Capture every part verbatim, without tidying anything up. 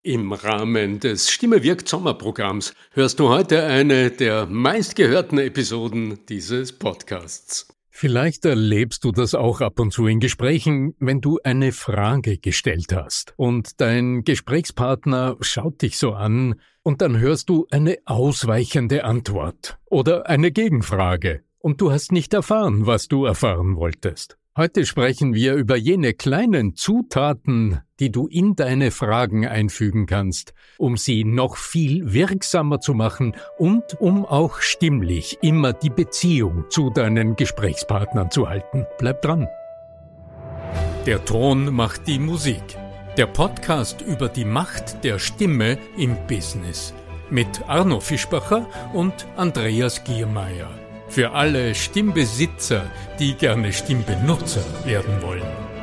Im Rahmen des Stimme wirkt Sommerprogramms hörst du heute eine der meistgehörten Episoden dieses Podcasts. Vielleicht erlebst du das auch ab und zu in Gesprächen, wenn du eine Frage gestellt hast und dein Gesprächspartner schaut dich so an und dann hörst du eine ausweichende Antwort oder eine Gegenfrage und du hast nicht erfahren, was du erfahren wolltest. Heute sprechen wir über jene kleinen Zutaten, die du in deine Fragen einfügen kannst, um sie noch viel wirksamer zu machen und um auch stimmlich immer die Beziehung zu deinen Gesprächspartnern zu halten. Bleib dran. Der Ton macht die Musik. Der Podcast über die Macht der Stimme im Business. Mit Arno Fischbacher und Andreas Giermeier. Für alle Stimmbesitzer, die gerne Stimmbenutzer werden wollen.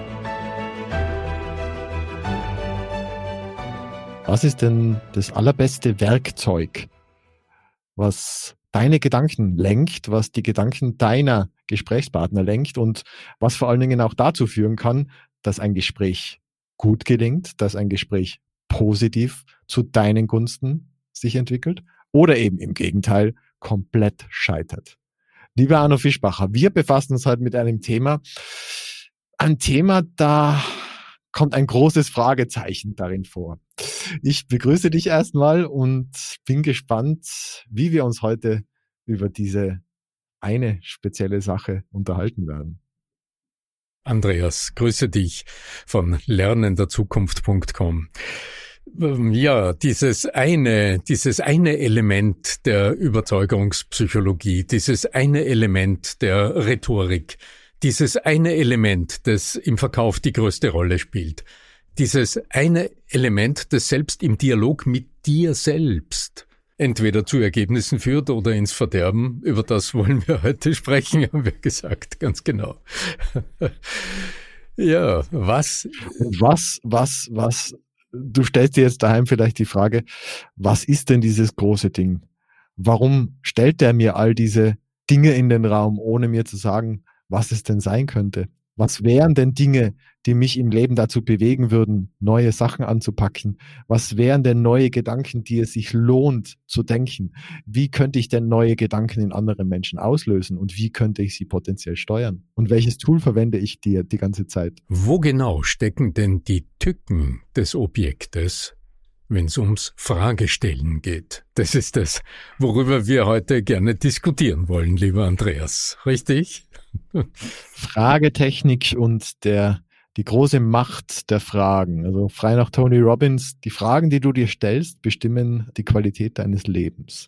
Was ist denn das allerbeste Werkzeug, was deine Gedanken lenkt, was die Gedanken deiner Gesprächspartner lenkt und was vor allen Dingen auch dazu führen kann, dass ein Gespräch gut gelingt, dass ein Gespräch positiv zu deinen Gunsten sich entwickelt oder eben im Gegenteil komplett scheitert? Lieber Arno Fischbacher, wir befassen uns heute mit einem Thema, ein Thema, da kommt ein großes Fragezeichen darin vor. Ich begrüße dich erstmal und bin gespannt, wie wir uns heute über diese eine spezielle Sache unterhalten werden. Andreas, grüße dich von lernenderzukunft punkt com. Ja, dieses eine, dieses eine Element der Überzeugungspsychologie, dieses eine Element der Rhetorik, dieses eine Element, das im Verkauf die größte Rolle spielt, dieses eine Element, das selbst im Dialog mit dir selbst entweder zu Ergebnissen führt oder ins Verderben, über das wollen wir heute sprechen, haben wir gesagt, ganz genau. Ja, was? Was, was, was? Du stellst dir jetzt daheim vielleicht die Frage, was ist denn dieses große Ding? Warum stellt er mir all diese Dinge in den Raum, ohne mir zu sagen, was es denn sein könnte? Was wären denn Dinge, die mich im Leben dazu bewegen würden, neue Sachen anzupacken? Was wären denn neue Gedanken, die es sich lohnt zu denken? Wie könnte ich denn neue Gedanken in anderen Menschen auslösen? Und wie könnte ich sie potenziell steuern? Und welches Tool verwende ich dir die ganze Zeit? Wo genau stecken denn die Tücken des Objektes, wenn es ums Fragestellen geht? Das ist das, worüber wir heute gerne diskutieren wollen, lieber Andreas. Richtig? Fragetechnik und der die große Macht der Fragen. Also frei nach Tony Robbins, die Fragen, die du dir stellst, bestimmen die Qualität deines Lebens.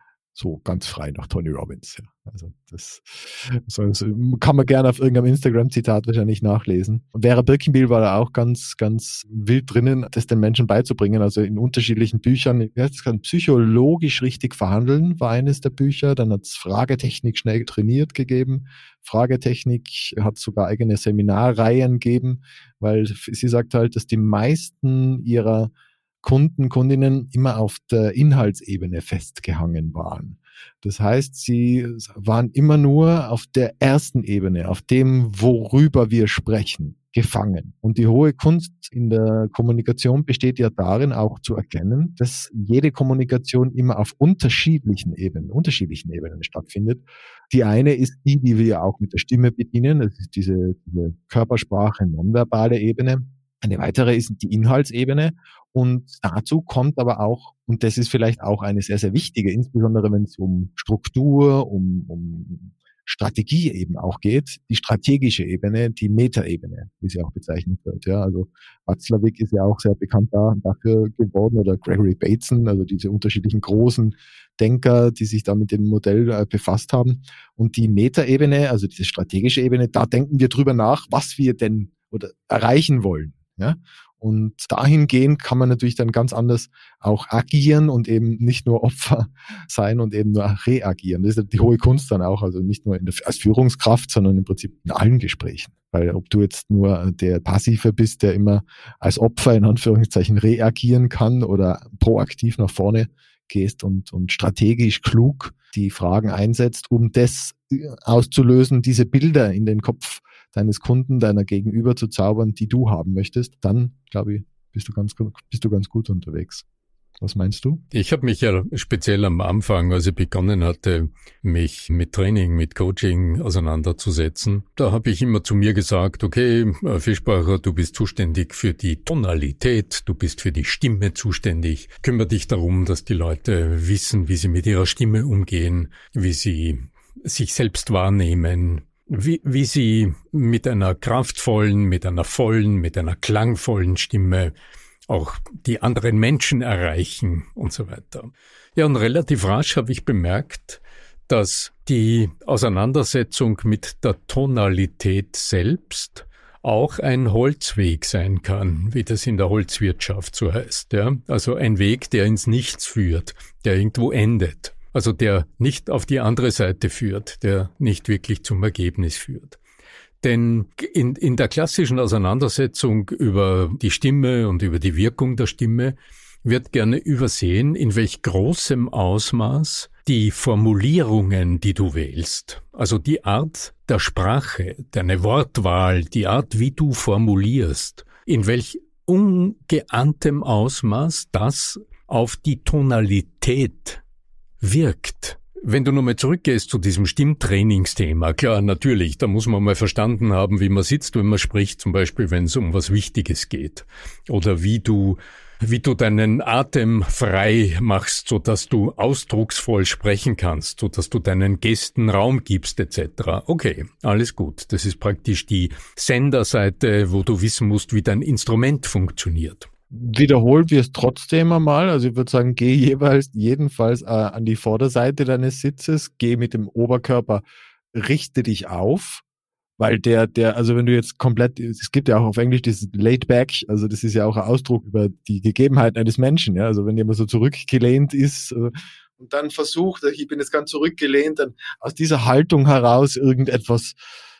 So ganz frei nach Tony Robbins. Ja. Also das, das kann man gerne auf irgendeinem Instagram-Zitat wahrscheinlich nachlesen. Und Vera Birkenbiel war da auch ganz, ganz wild drinnen, das den Menschen beizubringen. Also in unterschiedlichen Büchern. Das kann psychologisch richtig verhandeln, war eines der Bücher. Dann hat es Fragetechnik schnell trainiert gegeben. Fragetechnik hat sogar eigene Seminarreihen gegeben, weil sie sagt halt, dass die meisten ihrer Kunden, Kundinnen immer auf der Inhaltsebene festgehangen waren. Das heißt, sie waren immer nur auf der ersten Ebene, auf dem, worüber wir sprechen, gefangen. Und die hohe Kunst in der Kommunikation besteht ja darin, auch zu erkennen, dass jede Kommunikation immer auf unterschiedlichen Ebenen, unterschiedlichen Ebenen stattfindet. Die eine ist die, die wir auch mit der Stimme bedienen. Das ist diese, diese Körpersprache, nonverbale Ebene. Eine weitere ist die Inhaltsebene und dazu kommt aber auch, und das ist vielleicht auch eine sehr, sehr wichtige, insbesondere wenn es um Struktur, um, um Strategie eben auch geht, die strategische Ebene, die Metaebene, wie sie auch bezeichnet wird. Ja, also Watzlawick ist ja auch sehr bekannt da, dafür geworden, oder Gregory Bateson, also diese unterschiedlichen großen Denker, die sich da mit dem Modell äh, befasst haben. Und die Metaebene, also diese strategische Ebene, da denken wir drüber nach, was wir denn oder erreichen wollen. Ja, und dahingehend kann man natürlich dann ganz anders auch agieren und eben nicht nur Opfer sein und eben nur reagieren. Das ist die hohe Kunst dann auch, also nicht nur in der, als Führungskraft, sondern im Prinzip in allen Gesprächen. Weil ob du jetzt nur der Passive bist, der immer als Opfer in Anführungszeichen reagieren kann oder proaktiv nach vorne gehst und, und strategisch klug die Fragen einsetzt, um das auszulösen, diese Bilder in den Kopf deines Kunden, deiner Gegenüber zu zaubern, die du haben möchtest, dann, glaube ich, bist du ganz, bist du ganz gut unterwegs. Was meinst du? Ich habe mich ja speziell am Anfang, als ich begonnen hatte, mich mit Training, mit Coaching auseinanderzusetzen, da habe ich immer zu mir gesagt, okay, Fischbacher, du bist zuständig für die Tonalität, du bist für die Stimme zuständig. Kümmere dich darum, dass die Leute wissen, wie sie mit ihrer Stimme umgehen, wie sie sich selbst wahrnehmen, wie, wie sie mit einer kraftvollen, mit einer vollen, mit einer klangvollen Stimme auch die anderen Menschen erreichen und so weiter. Ja, und relativ rasch habe ich bemerkt, dass die Auseinandersetzung mit der Tonalität selbst auch ein Holzweg sein kann, wie das in der Holzwirtschaft so heißt. Ja? Also ein Weg, der ins Nichts führt, der irgendwo endet. Also der nicht auf die andere Seite führt, der nicht wirklich zum Ergebnis führt. Denn in, in der klassischen Auseinandersetzung über die Stimme und über die Wirkung der Stimme wird gerne übersehen, in welch großem Ausmaß die Formulierungen, die du wählst, also die Art der Sprache, deine Wortwahl, die Art, wie du formulierst, in welch ungeahntem Ausmaß das auf die Tonalität wirkt. Wenn du nochmal zurückgehst zu diesem Stimmtrainingsthema, klar, natürlich, da muss man mal verstanden haben, wie man sitzt, wenn man spricht, zum Beispiel, wenn es um was Wichtiges geht. Oder wie du, wie du deinen Atem frei machst, sodass du ausdrucksvoll sprechen kannst, sodass du deinen Gästen Raum gibst, et cetera. Okay, alles gut. Das ist praktisch die Senderseite, wo du wissen musst, wie dein Instrument funktioniert. Wiederhol wir es trotzdem einmal. Also ich würde sagen, geh jeweils, jedenfalls äh, an die Vorderseite deines Sitzes, geh mit dem Oberkörper, richte dich auf, weil der, der, also wenn du jetzt komplett, es gibt ja auch auf Englisch dieses laid back, also das ist ja auch ein Ausdruck über die Gegebenheiten eines Menschen, ja, also wenn jemand so zurückgelehnt ist äh, und dann versucht, ich bin jetzt ganz zurückgelehnt, dann aus dieser Haltung heraus irgendetwas,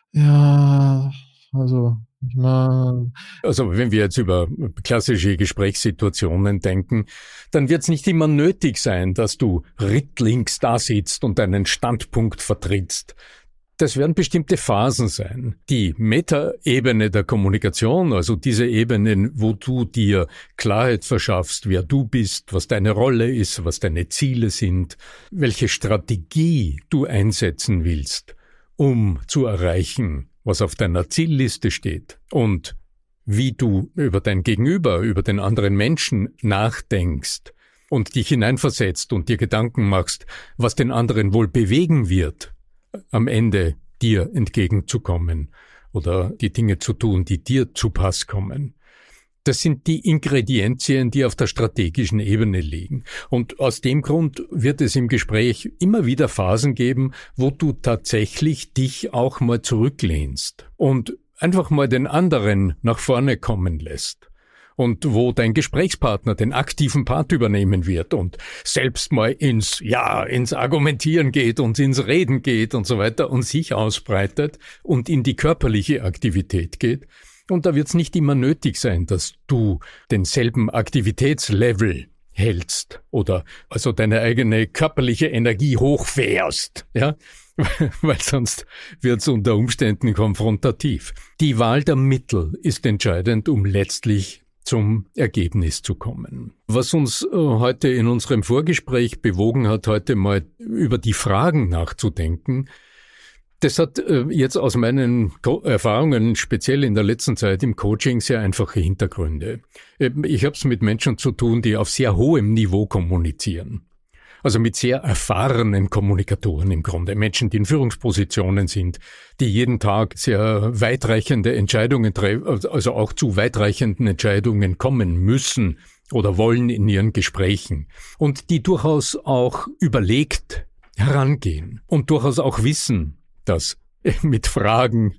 ja, also ich meine, also wenn wir jetzt über klassische Gesprächssituationen denken, dann wird es nicht immer nötig sein, dass du rittlings da sitzt und deinen Standpunkt vertrittst. Das werden bestimmte Phasen sein. Die Metaebene der Kommunikation, also diese Ebene, wo du dir Klarheit verschaffst, wer du bist, was deine Rolle ist, was deine Ziele sind, welche Strategie du einsetzen willst, um zu erreichen, was auf deiner Zielliste steht und wie du über dein Gegenüber, über den anderen Menschen nachdenkst und dich hineinversetzt und dir Gedanken machst, was den anderen wohl bewegen wird, am Ende dir entgegenzukommen oder die Dinge zu tun, die dir zu Pass kommen. Das sind die Ingredienzien, die auf der strategischen Ebene liegen. Und aus dem Grund wird es im Gespräch immer wieder Phasen geben, wo du tatsächlich dich auch mal zurücklehnst und einfach mal den anderen nach vorne kommen lässt. Und wo dein Gesprächspartner den aktiven Part übernehmen wird und selbst mal ins, ja, ins Argumentieren geht und ins Reden geht und so weiter und sich ausbreitet und in die körperliche Aktivität geht. Und da wird es nicht immer nötig sein, dass du denselben Aktivitätslevel hältst oder also deine eigene körperliche Energie hochfährst, ja, weil sonst wird es unter Umständen konfrontativ. Die Wahl der Mittel ist entscheidend, um letztlich zum Ergebnis zu kommen. Was uns äh, heute in unserem Vorgespräch bewogen hat, heute mal über die Fragen nachzudenken, das hat äh, jetzt aus meinen Co- Erfahrungen, speziell in der letzten Zeit im Coaching, sehr einfache Hintergründe. Äh, ich habe es mit Menschen zu tun, die auf sehr hohem Niveau kommunizieren. Also mit sehr erfahrenen Kommunikatoren im Grunde. Menschen, die in Führungspositionen sind, die jeden Tag sehr weitreichende Entscheidungen treffen, also auch zu weitreichenden Entscheidungen kommen müssen oder wollen in ihren Gesprächen. Und die durchaus auch überlegt herangehen und durchaus auch wissen, dass mit Fragen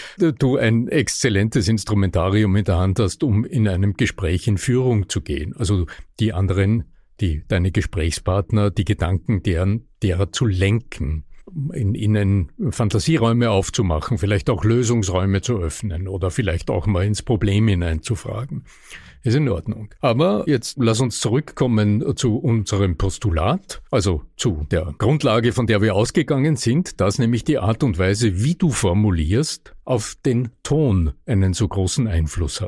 du ein exzellentes Instrumentarium in der Hand hast, um in einem Gespräch in Führung zu gehen. Also die anderen, die deine Gesprächspartner, die Gedanken deren, derer zu lenken, in ihnen Fantasieräume aufzumachen, vielleicht auch Lösungsräume zu öffnen oder vielleicht auch mal ins Problem hineinzufragen. Ist in Ordnung. Aber jetzt lass uns zurückkommen zu unserem Postulat, also zu der Grundlage, von der wir ausgegangen sind, dass nämlich die Art und Weise, wie du formulierst, auf den Ton einen so großen Einfluss hat.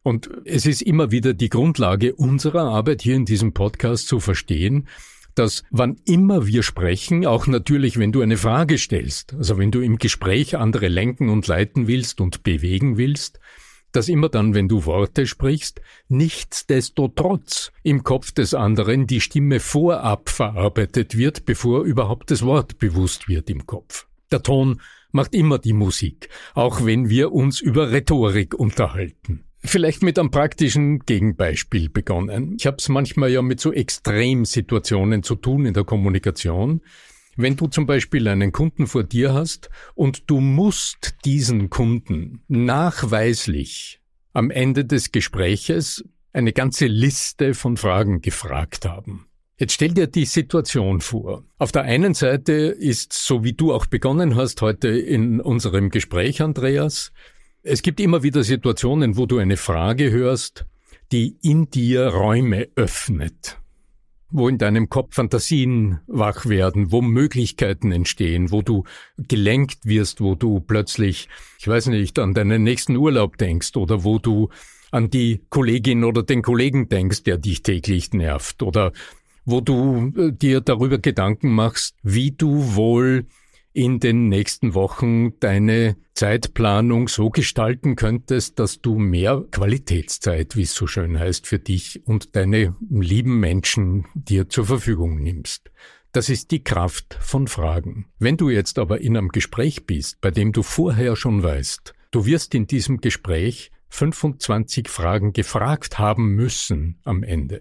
Und es ist immer wieder die Grundlage unserer Arbeit hier in diesem Podcast zu verstehen, dass wann immer wir sprechen, auch natürlich, wenn du eine Frage stellst, also wenn du im Gespräch andere lenken und leiten willst und bewegen willst, dass immer dann, wenn du Worte sprichst, nichtsdestotrotz im Kopf des anderen die Stimme vorab verarbeitet wird, bevor überhaupt das Wort bewusst wird im Kopf. Der Ton macht immer die Musik, auch wenn wir uns über Rhetorik unterhalten. Vielleicht mit einem praktischen Gegenbeispiel begonnen. Ich habe es manchmal ja mit so Extremsituationen zu tun in der Kommunikation. Wenn du zum Beispiel einen Kunden vor dir hast und du musst diesen Kunden nachweislich am Ende des Gespräches eine ganze Liste von Fragen gefragt haben. Jetzt stell dir die Situation vor. Auf der einen Seite ist, so wie du auch begonnen hast heute in unserem Gespräch, Andreas, es gibt immer wieder Situationen, wo du eine Frage hörst, die in dir Räume öffnet, wo in deinem Kopf Fantasien wach werden, wo Möglichkeiten entstehen, wo du gelenkt wirst, wo du plötzlich, ich weiß nicht, an deinen nächsten Urlaub denkst oder wo du an die Kollegin oder den Kollegen denkst, der dich täglich nervt oder wo du dir darüber Gedanken machst, wie du wohl in den nächsten Wochen deine Zeitplanung so gestalten könntest, dass du mehr Qualitätszeit, wie es so schön heißt, für dich und deine lieben Menschen dir zur Verfügung nimmst. Das ist die Kraft von Fragen. Wenn du jetzt aber in einem Gespräch bist, bei dem du vorher schon weißt, du wirst in diesem Gespräch fünfundzwanzig Fragen gefragt haben müssen am Ende.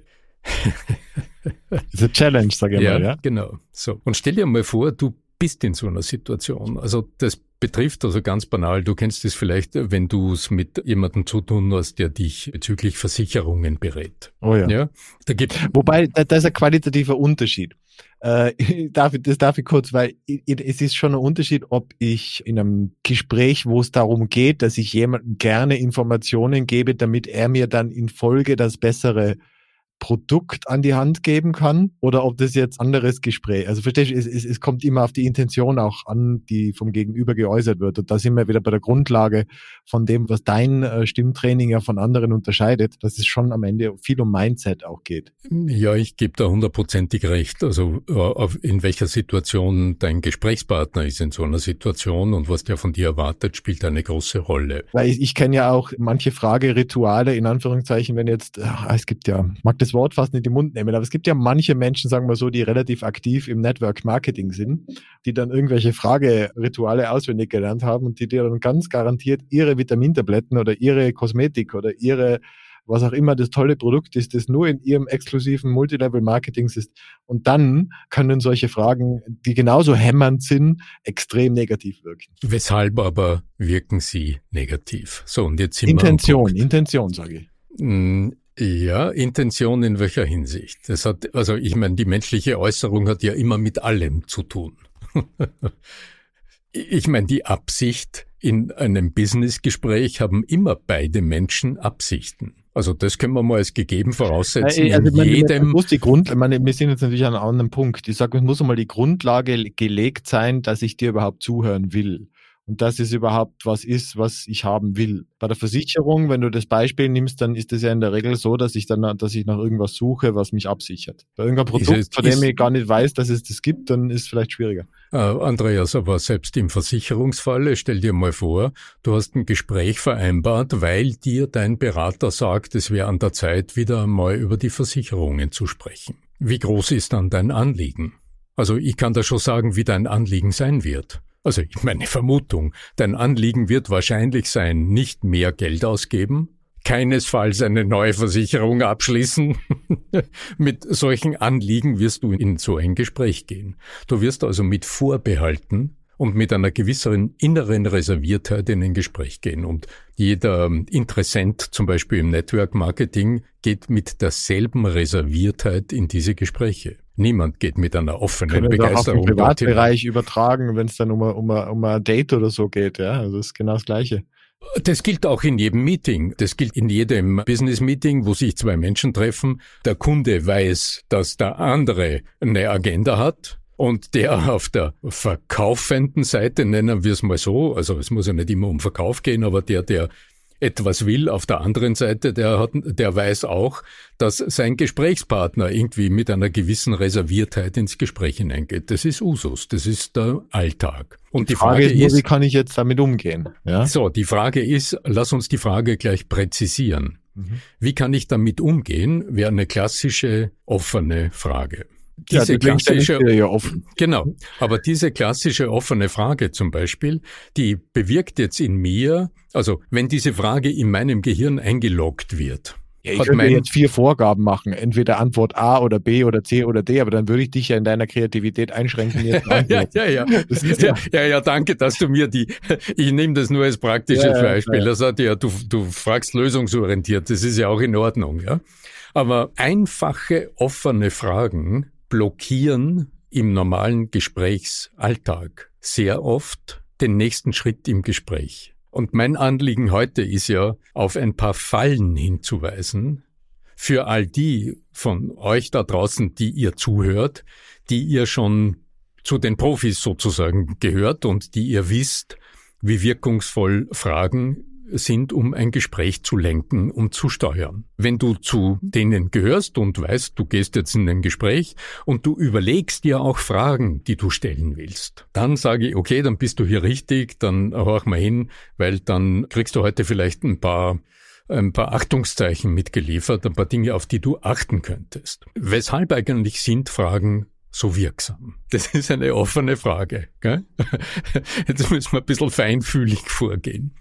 Das ist eine Challenge, sage ich ja, mal. Ja, genau. So. Und stell dir mal vor, du bist in so einer Situation. Also das betrifft also ganz banal, du kennst es vielleicht, wenn du es mit jemandem zu tun hast, der dich bezüglich Versicherungen berät. Oh ja. ja? Da gibt Wobei, da, da ist ein qualitativer Unterschied. Äh, darf ich, das darf ich kurz, weil es ist schon ein Unterschied, ob ich in einem Gespräch, wo es darum geht, dass ich jemandem gerne Informationen gebe, damit er mir dann in Folge das bessere Produkt an die Hand geben kann, oder ob das jetzt anderes Gespräch, also verstehst du, es, es, es kommt immer auf die Intention auch an, die vom Gegenüber geäußert wird, und da sind wir wieder bei der Grundlage von dem, was dein äh, Stimmtraining ja von anderen unterscheidet, dass es schon am Ende viel um Mindset auch geht. Ja, ich gebe da hundertprozentig recht, also äh, in welcher Situation dein Gesprächspartner ist in so einer Situation und was der von dir erwartet, spielt eine große Rolle. Weil ich, ich kenne ja auch manche Fragerituale, in Anführungszeichen, wenn jetzt, ach, es gibt ja, mag das Wort fast nicht in den Mund nehmen, aber es gibt ja manche Menschen, sagen wir so, die relativ aktiv im Network Marketing sind, die dann irgendwelche Fragerituale auswendig gelernt haben und die dir dann ganz garantiert ihre Vitamintabletten oder ihre Kosmetik oder ihre, was auch immer das tolle Produkt ist, das nur in ihrem exklusiven Multilevel-Marketing ist. Und dann können solche Fragen, die genauso hämmernd sind, extrem negativ wirken. Weshalb aber wirken sie negativ? So, und jetzt sind Intention, wir Intention, sage ich. Mm, Ja, Intention in welcher Hinsicht? Das hat, also ich meine, die menschliche Äußerung hat ja immer mit allem zu tun. Ich meine, die Absicht in einem Businessgespräch haben immer beide Menschen Absichten. Also das können wir mal als gegeben voraussetzen. Also, in meine, jedem muss die Grund, meine, wir sind jetzt natürlich an einem anderen Punkt. Ich sage, es muss einmal die Grundlage gelegt sein, dass ich dir überhaupt zuhören will. Und dass es überhaupt was ist, was ich haben will. Bei der Versicherung, wenn du das Beispiel nimmst, dann ist es ja in der Regel so, dass ich dann, dass ich nach irgendwas suche, was mich absichert. Bei irgendeinem Produkt, es, von dem ist, ich gar nicht weiß, dass es das gibt, dann ist es vielleicht schwieriger. Äh, Andreas, aber selbst im Versicherungsfalle, stell dir mal vor, du hast ein Gespräch vereinbart, weil dir dein Berater sagt, es wäre an der Zeit, wieder einmal über die Versicherungen zu sprechen. Wie groß ist dann dein Anliegen? Also ich kann da schon sagen, wie dein Anliegen sein wird. Also ich meine Vermutung, dein Anliegen wird wahrscheinlich sein, nicht mehr Geld ausgeben, keinesfalls eine neue Versicherung abschließen. Mit solchen Anliegen wirst du in so ein Gespräch gehen. Du wirst also mit Vorbehalten und mit einer gewissen inneren Reserviertheit in ein Gespräch gehen. Und jeder Interessent, zum Beispiel im Network Marketing, geht mit derselben Reserviertheit in diese Gespräche. Niemand geht mit einer offenen Können Begeisterung. Können wir auch auf den Privatbereich übertragen, wenn es dann um ein, um, ein, um ein Date oder so geht. Ja, also das ist genau das Gleiche. Das gilt auch in jedem Meeting. Das gilt in jedem Business-Meeting, wo sich zwei Menschen treffen. Der Kunde weiß, dass der andere eine Agenda hat. Und der auf der verkaufenden Seite, nennen wir es mal so, also es muss ja nicht immer um Verkauf gehen, aber der, der etwas will. Auf der anderen Seite, der hat, der weiß auch, dass sein Gesprächspartner irgendwie mit einer gewissen Reserviertheit ins Gespräch hineingeht. Das ist Usus, das ist der Alltag. Und die, die Frage, Frage ist, ist, wie kann ich jetzt damit umgehen? Ja? So, die Frage ist, lass uns die Frage gleich präzisieren. Mhm. Wie kann ich damit umgehen, wäre eine klassische, offene Frage. Diese ja, die klassische, ja offen. Genau, aber diese klassische offene Frage zum Beispiel, die bewirkt jetzt in mir, also wenn diese Frage in meinem Gehirn eingeloggt wird. Ja, ich könnte mein, jetzt vier Vorgaben machen, entweder Antwort A oder B oder C oder D, aber dann würde ich dich ja in deiner Kreativität einschränken. Jetzt ja, ja, ja. Das ist ja, ja, ja, danke, dass du mir die, ich nehme das nur als praktisches ja, Beispiel. Ja. Das hat ja, du, du fragst lösungsorientiert, das ist ja auch in Ordnung, ja. Aber einfache, offene Fragen blockieren im normalen Gesprächsalltag sehr oft den nächsten Schritt im Gespräch. Und mein Anliegen heute ist ja, auf ein paar Fallen hinzuweisen, für all die von euch da draußen, die ihr zuhört, die ihr schon zu den Profis sozusagen gehört und die ihr wisst, wie wirkungsvoll Fragen sind, um ein Gespräch zu lenken und zu steuern. Wenn du zu denen gehörst und weißt, du gehst jetzt in ein Gespräch und du überlegst dir auch Fragen, die du stellen willst, dann sage ich, okay, dann bist du hier richtig, dann horch mal hin, weil dann kriegst du heute vielleicht ein paar ein paar Achtungszeichen mitgeliefert, ein paar Dinge, auf die du achten könntest. Weshalb eigentlich sind Fragen so wirksam? Das ist eine offene Frage, gell? Jetzt müssen wir ein bisschen feinfühlig vorgehen.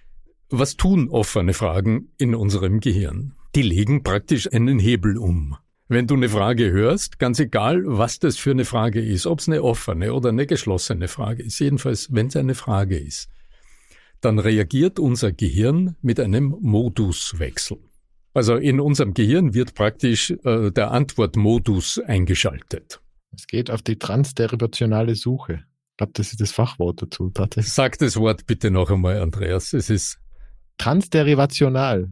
Was tun offene Fragen in unserem Gehirn? Die legen praktisch einen Hebel um. Wenn du eine Frage hörst, ganz egal, was das für eine Frage ist, ob es eine offene oder eine geschlossene Frage ist, jedenfalls, wenn es eine Frage ist, dann reagiert unser Gehirn mit einem Moduswechsel. Also in unserem Gehirn wird praktisch äh, der Antwortmodus eingeschaltet. Es geht auf die transderivationale Suche. Ich glaube, das ist das Fachwort dazu. Sag das Wort bitte noch einmal, Andreas. Es ist transderivational.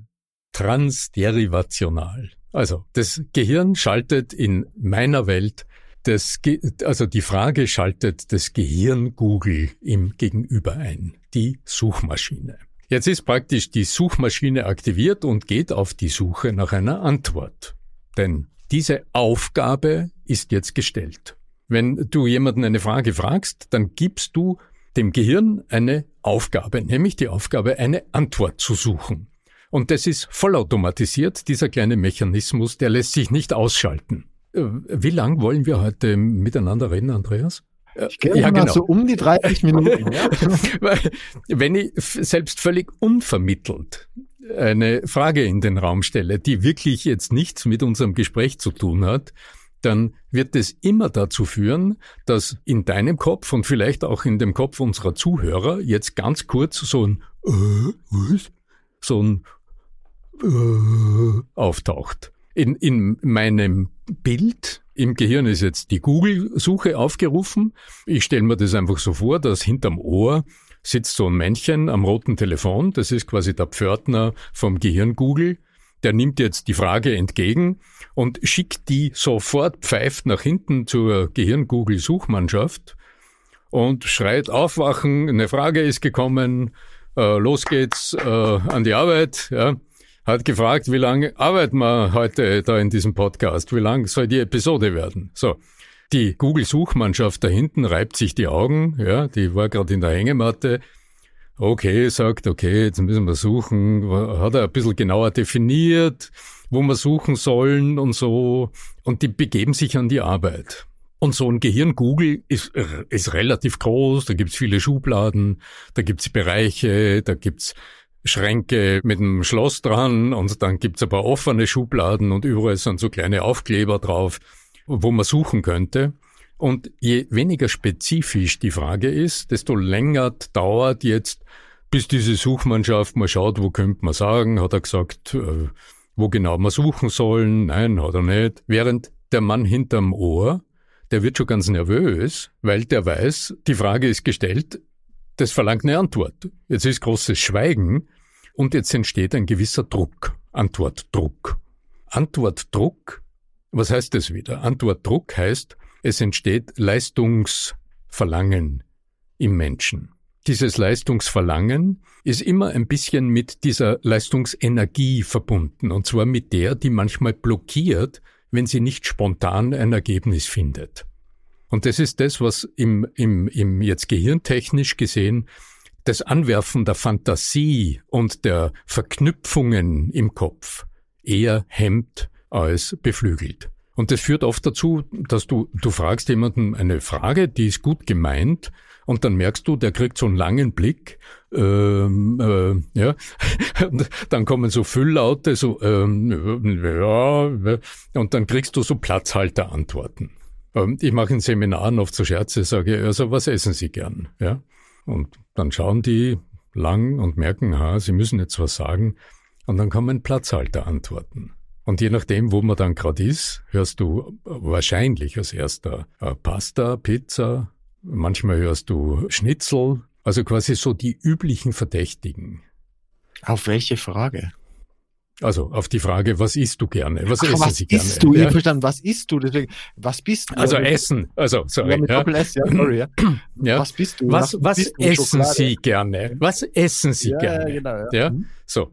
Transderivational. Also das Gehirn schaltet in meiner Welt, das Ge- also die Frage schaltet das Gehirn Google im Gegenüber ein, die Suchmaschine. Jetzt ist praktisch die Suchmaschine aktiviert und geht auf die Suche nach einer Antwort. Denn diese Aufgabe ist jetzt gestellt. Wenn du jemanden eine Frage fragst, dann gibst du dem Gehirn eine Aufgabe, nämlich die Aufgabe, eine Antwort zu suchen. Und das ist vollautomatisiert, dieser kleine Mechanismus, der lässt sich nicht ausschalten. Wie lang wollen wir heute miteinander reden, Andreas? Ich gehe ja, genau. So um die dreißig Minuten. Ja. Wenn ich selbst völlig unvermittelt eine Frage in den Raum stelle, die wirklich jetzt nichts mit unserem Gespräch zu tun hat, dann wird es immer dazu führen, dass in deinem Kopf und vielleicht auch in dem Kopf unserer Zuhörer jetzt ganz kurz so ein äh, was? so ein äh, auftaucht. In, in meinem Bild im Gehirn ist jetzt die Google-Suche aufgerufen. Ich stelle mir das einfach so vor, dass hinterm Ohr sitzt so ein Männchen am roten Telefon. Das ist quasi der Pförtner vom Gehirn Google. Der nimmt jetzt die Frage entgegen und schickt die sofort pfeift nach hinten zur Gehirn-Google-Suchmannschaft und schreit, aufwachen, eine Frage ist gekommen, äh, los geht's äh, an die Arbeit. Ja. Hat gefragt, wie lange arbeiten wir heute da in diesem Podcast, wie lang soll die Episode werden? So, die Google-Suchmannschaft da hinten reibt sich die Augen, ja, die war gerade in der Hängematte. Okay, sagt, okay, jetzt müssen wir suchen, hat er ein bisschen genauer definiert, wo wir suchen sollen und so. Und die begeben sich an die Arbeit. Und so ein Gehirn Google ist, ist relativ groß, da gibt's viele Schubladen, da gibt's Bereiche, da gibt's Schränke mit einem Schloss dran und dann gibt's ein paar offene Schubladen und überall sind so kleine Aufkleber drauf, wo man suchen könnte. Und je weniger spezifisch die Frage ist, desto länger dauert jetzt, bis diese Suchmannschaft mal schaut, wo könnte man sagen, hat er gesagt, äh, wo genau wir suchen sollen, nein, hat er nicht. Während der Mann hinterm Ohr, der wird schon ganz nervös, weil der weiß, die Frage ist gestellt, das verlangt eine Antwort. Jetzt ist großes Schweigen und jetzt entsteht ein gewisser Druck, Antwortdruck. Antwortdruck, was heißt das wieder? Antwortdruck heißt, es entsteht Leistungsverlangen im Menschen. dieses Leistungsverlangen ist immer ein bisschen mit dieser Leistungsenergie verbunden, und zwar mit der, die manchmal blockiert, wenn sie nicht spontan ein Ergebnis findet. Und das ist das, was im, im, im jetzt gehirntechnisch gesehen das Anwerfen der Fantasie und der Verknüpfungen im Kopf eher hemmt als beflügelt. Und das führt oft dazu, dass du, du fragst jemanden eine Frage, die ist gut gemeint, und dann merkst du, der kriegt so einen langen Blick, ähm, äh, ja, und dann kommen so Fülllaute, so, ähm, ja, und dann kriegst du so Platzhalterantworten. Ähm, ich mache in Seminaren oft so Scherze, sage, also was essen Sie gern, ja? Und dann schauen die lang und merken, ha, sie müssen jetzt was sagen, und dann kommen Platzhalterantworten. Und je nachdem, wo man dann gerade ist, hörst du wahrscheinlich als erster äh, Pasta, Pizza, manchmal hörst du Schnitzel, also quasi so die üblichen Verdächtigen. Auf welche Frage? Also auf die Frage, was isst du gerne? Was Ach, essen was Sie gerne? isst du? Ja? Ich habe verstanden, was isst du? Deswegen, was bist du? Also ja, Essen, also sorry. Ja, mit ja. Doppel-S, ja, sorry, ja. Ja. Was bist du? Was, was bist du? essen Schokolade? Sie gerne? Was essen Sie Ja, gerne? ja, genau, ja. Ja? Mhm. So.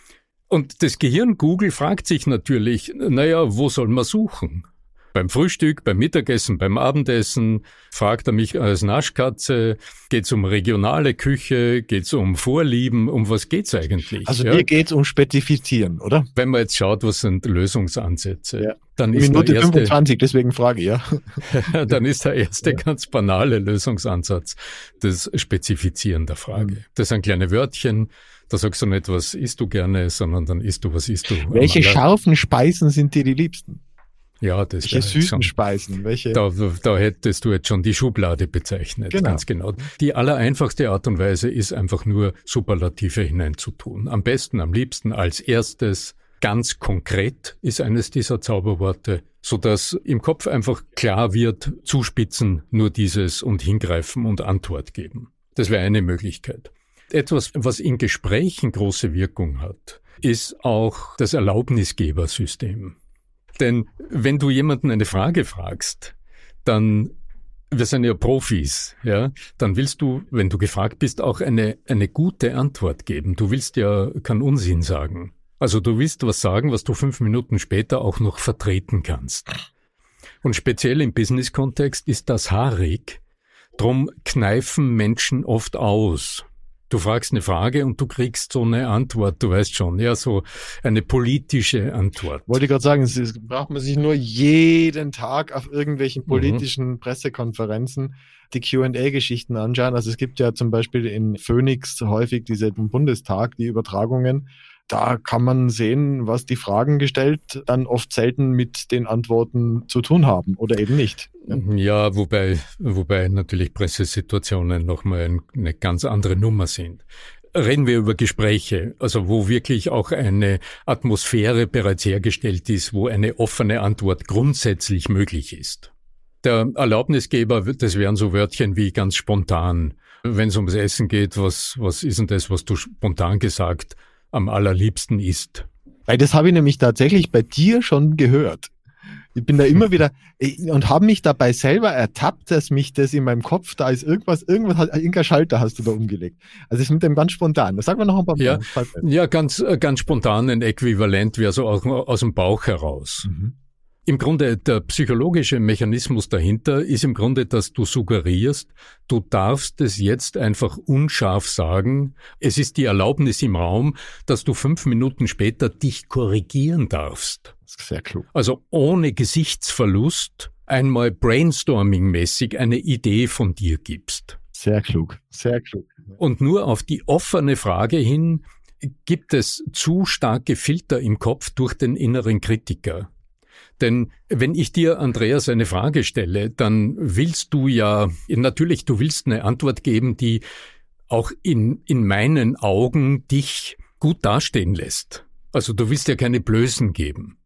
Und das Gehirn Google fragt sich natürlich, naja, wo soll man suchen? Beim Frühstück, beim Mittagessen, beim Abendessen, fragt er mich als Naschkatze, geht's um regionale Küche, geht's um Vorlieben, um was geht's eigentlich? Also ja? dir geht's um Spezifizieren, oder? Wenn man jetzt schaut, was sind Lösungsansätze, Ja. dann ist Minute der erste, fünfundzwanzig, deswegen frage ich, ja. dann ist der erste Ja. ganz banale Lösungsansatz das Spezifizieren der Frage. Mhm. Das sind kleine Wörtchen, da sagst du nicht, was isst du gerne, sondern dann isst du, was isst du. Welche Am aller- scharfen Speisen sind dir die liebsten? Ja, das Welche wäre jetzt süßen schon, Speisen? Welche? da, da hättest du jetzt schon die Schublade bezeichnet, Genau. ganz genau. Die allereinfachste Art und Weise ist einfach nur Superlative hineinzutun. Am besten, am liebsten als erstes, ganz konkret ist eines dieser Zauberworte, sodass im Kopf einfach klar wird, zuspitzen, nur dieses und hingreifen und Antwort geben. Das wäre eine Möglichkeit. Etwas, was in Gesprächen große Wirkung hat, ist auch das Erlaubnisgebersystem. Denn wenn du jemanden eine Frage fragst, dann, wir sind ja Profis, ja, dann willst du, wenn du gefragt bist, auch eine, eine gute Antwort geben. Du willst ja keinen Unsinn sagen. Also du willst was sagen, was du fünf Minuten später auch noch vertreten kannst. Und speziell im Business-Kontext ist das haarig. Drum kneifen Menschen oft aus. Du fragst eine Frage und du kriegst so eine Antwort, du weißt schon, ja, so eine politische Antwort. Wollte ich gerade sagen, es ist, braucht man sich nur jeden Tag auf irgendwelchen politischen mhm. Pressekonferenzen die Q and A-Geschichten anschauen. Also es gibt ja zum Beispiel in Phoenix häufig diese im Bundestag, die Übertragungen. Da kann man sehen, was die Fragen gestellt dann oft selten mit den Antworten zu tun haben oder eben nicht. Ja, ja wobei, wobei natürlich Pressesituationen nochmal eine ganz andere Nummer sind. Reden wir über Gespräche, also wo wirklich auch eine Atmosphäre bereits hergestellt ist, wo eine offene Antwort grundsätzlich möglich ist. Der Erlaubnisgeber, das wären so Wörtchen wie ganz spontan. Wenn es ums Essen geht, was, was ist denn das, was du spontan gesagt am allerliebsten isst? Weil das habe ich nämlich tatsächlich bei dir schon gehört. Ich bin da immer wieder und habe mich dabei selber ertappt, dass mich das in meinem Kopf, da ist irgendwas, irgendwas, irgendein Schalter hast du da umgelegt. Also das mit dem ganz spontan. Das sagen wir noch ein paar Mal. Ja, ja ganz, ganz spontan ein Äquivalent wäre so auch aus dem Bauch heraus. Mhm. Im Grunde, der psychologische Mechanismus dahinter ist im Grunde, dass du suggerierst, du darfst es jetzt einfach unscharf sagen. Es ist die Erlaubnis im Raum, dass du fünf Minuten später dich korrigieren darfst. Das ist sehr klug. Also ohne Gesichtsverlust einmal brainstorming-mäßig eine Idee von dir gibst. Sehr klug, sehr klug. Und nur auf die offene Frage hin gibt es zu starke Filter im Kopf durch den inneren Kritiker. Denn wenn ich dir, Andreas, eine Frage stelle, dann willst du ja, natürlich, du willst eine Antwort geben, die auch in, in meinen Augen dich gut dastehen lässt. Also du willst ja keine Blößen geben.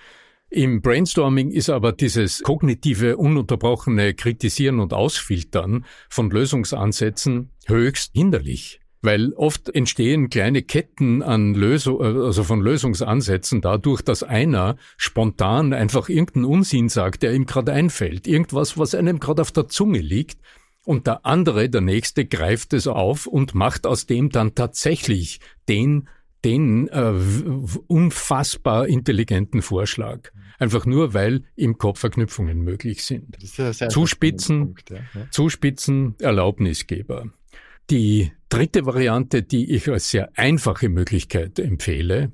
Im Brainstorming ist aber dieses kognitive, ununterbrochene Kritisieren und Ausfiltern von Lösungsansätzen höchst hinderlich. Weil oft entstehen kleine Ketten an Lösung, also von Lösungsansätzen dadurch, dass einer spontan einfach irgendeinen Unsinn sagt, der ihm gerade einfällt. Irgendwas, was einem gerade auf der Zunge liegt. Und der andere, der Nächste, greift es auf und macht aus dem dann tatsächlich den, den äh, unfassbar intelligenten Vorschlag. Einfach nur, weil im Kopf Verknüpfungen möglich sind. Das ist ja sehr Zuspitzen, Punkt, ja. Ja. Zuspitzen, Erlaubnisgeber. Die dritte Variante, die ich als sehr einfache Möglichkeit empfehle,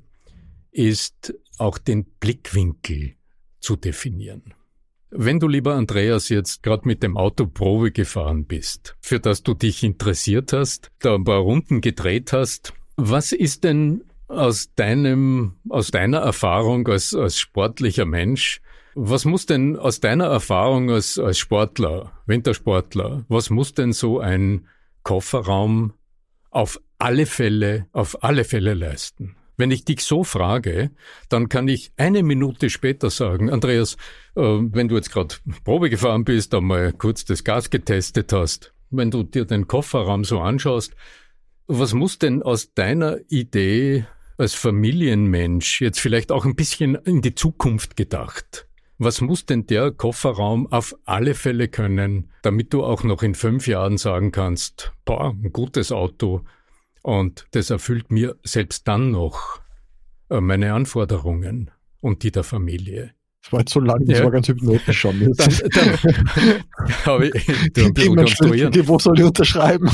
ist auch den Blickwinkel zu definieren. Wenn du, lieber Andreas, jetzt gerade mit dem Auto Probe gefahren bist, für das du dich interessiert hast, da ein paar Runden gedreht hast, was ist denn aus deinem, aus deiner Erfahrung als, als sportlicher Mensch, was muss denn aus deiner Erfahrung als, als Sportler, Wintersportler, was muss denn so ein Kofferraum auf alle Fälle, auf alle Fälle leisten? Wenn ich dich so frage, dann kann ich eine Minute später sagen, Andreas, äh, wenn du jetzt gerade Probe gefahren bist, einmal kurz das Gas getestet hast, wenn du dir den Kofferraum so anschaust, was muss denn aus deiner Idee als Familienmensch jetzt vielleicht auch ein bisschen in die Zukunft gedacht? Was muss denn der Kofferraum auf alle Fälle können, damit du auch noch in fünf Jahren sagen kannst, boah, ein gutes Auto, und das erfüllt mir selbst dann noch meine Anforderungen und die der Familie. Das war jetzt so lang, das ja. war ganz hypnotisch schon. Jetzt. Dann, dann habe ich du ein bisschen konstruieren. Wo soll ich unterschreiben?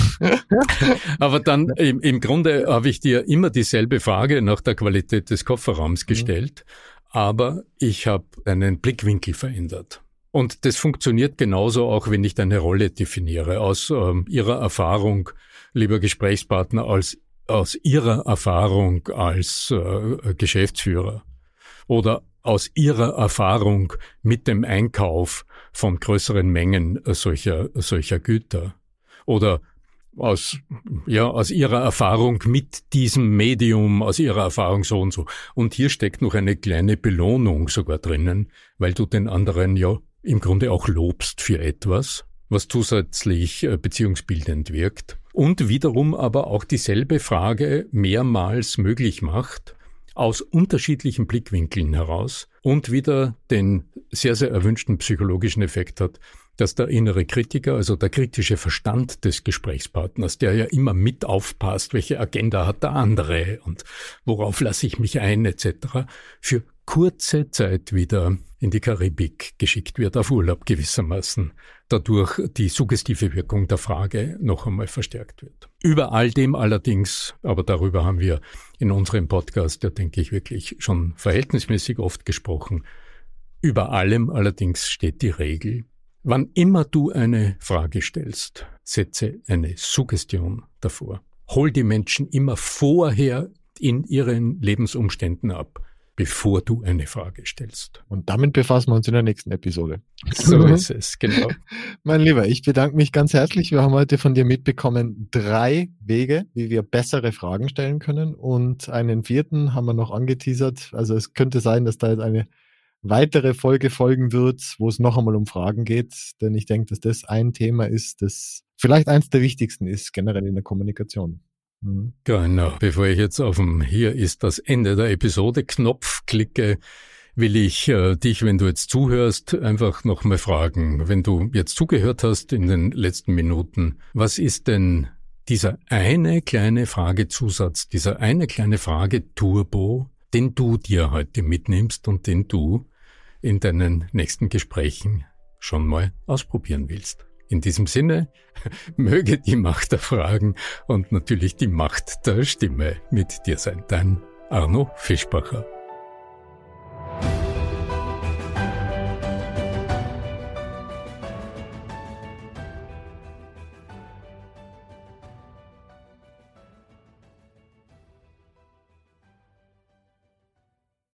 Aber dann im, im Grunde habe ich dir immer dieselbe Frage nach der Qualität des Kofferraums gestellt, mhm. aber ich habe einen Blickwinkel verändert. Und das funktioniert genauso auch, wenn ich deine Rolle definiere, aus ähm, Ihrer Erfahrung, lieber Gesprächspartner, als aus Ihrer Erfahrung als äh, Geschäftsführer oder aus Ihrer Erfahrung mit dem Einkauf von größeren Mengen solcher, solcher Güter oder aus, ja, aus Ihrer Erfahrung mit diesem Medium, aus Ihrer Erfahrung so und so. Und hier steckt noch eine kleine Belohnung sogar drinnen, weil du den anderen ja im Grunde auch lobst für etwas, was zusätzlich äh, beziehungsbildend wirkt. Und wiederum aber auch dieselbe Frage mehrmals möglich macht, aus unterschiedlichen Blickwinkeln heraus und wieder den sehr, sehr erwünschten psychologischen Effekt hat, dass der innere Kritiker, also der kritische Verstand des Gesprächspartners, der ja immer mit aufpasst, welche Agenda hat der andere und worauf lasse ich mich ein et cetera, für kurze Zeit wieder in die Karibik geschickt wird, auf Urlaub gewissermaßen, dadurch die suggestive Wirkung der Frage noch einmal verstärkt wird. Über all dem allerdings, aber darüber haben wir in unserem Podcast, ja denke ich wirklich schon verhältnismäßig oft gesprochen, über allem allerdings steht die Regel, wann immer du eine Frage stellst, setze eine Suggestion davor. Hol die Menschen immer vorher in ihren Lebensumständen ab, bevor du eine Frage stellst. Und damit befassen wir uns in der nächsten Episode. So ist es, genau. Mein Lieber, ich bedanke mich ganz herzlich. Wir haben heute von dir mitbekommen drei Wege, wie wir bessere Fragen stellen können. Und einen vierten haben wir noch angeteasert. Also es könnte sein, dass da jetzt eine weitere Folge folgen wird, wo es noch einmal um Fragen geht. Denn ich denke, dass das ein Thema ist, das vielleicht eins der wichtigsten ist, generell in der Kommunikation. Mhm. Genau. Bevor ich jetzt auf dem Hier ist das Ende der Episode Knopf klicke, will ich äh, dich, wenn du jetzt zuhörst, einfach nochmal fragen, wenn du jetzt zugehört hast in den letzten Minuten, was ist denn dieser eine kleine Fragezusatz, dieser eine kleine Frage-Turbo, den du dir heute mitnimmst und den du in deinen nächsten Gesprächen schon mal ausprobieren willst? In diesem Sinne, möge die Macht der Fragen und natürlich die Macht der Stimme mit dir sein. Dein Arno Fischbacher.